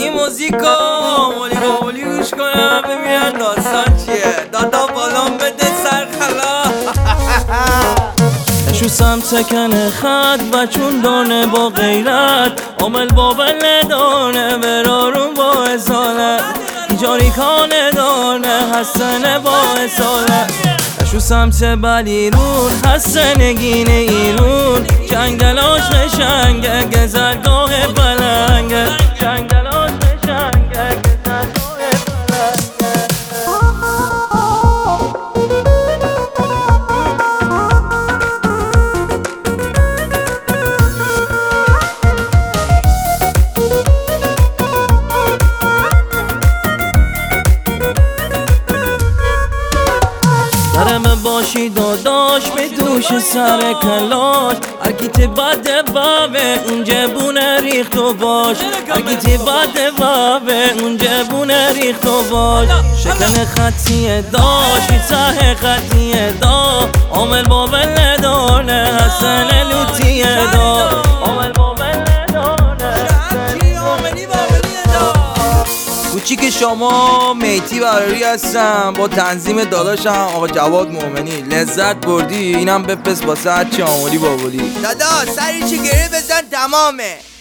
این موزیکو مولی گوش کنم ببینم داستان چیه. دادا بالام بده سرخلا شو سمت کنه خط بچون دانه با غیرت عامل با بلدانه برارون با اصالت جاری کانه دانه حسنه با اصالت شو سمت بلیرون حسنگین ایرون جنگلاش نشنگه گذرگاه بلنگه جنگلاش نشنگه گذرگاه درم باشی داداش به دوش سر کلاش اگیتی بده بابه اون جبونه ریخت و باش اگیتی بده بابه اون جبونه ریخت و باش شکن خطیه داشت ته خطیه دا عامل با بلدانه حسن لوتیه دا عامل با بلدانه کوچیک شما میتی براری هستم با تنظیم داداشم آقا جواد مومنی. لذت بردی؟ اینم بفرست واسه هرچی آمولی بابولی. دادا سری چه گره بزن تمامه.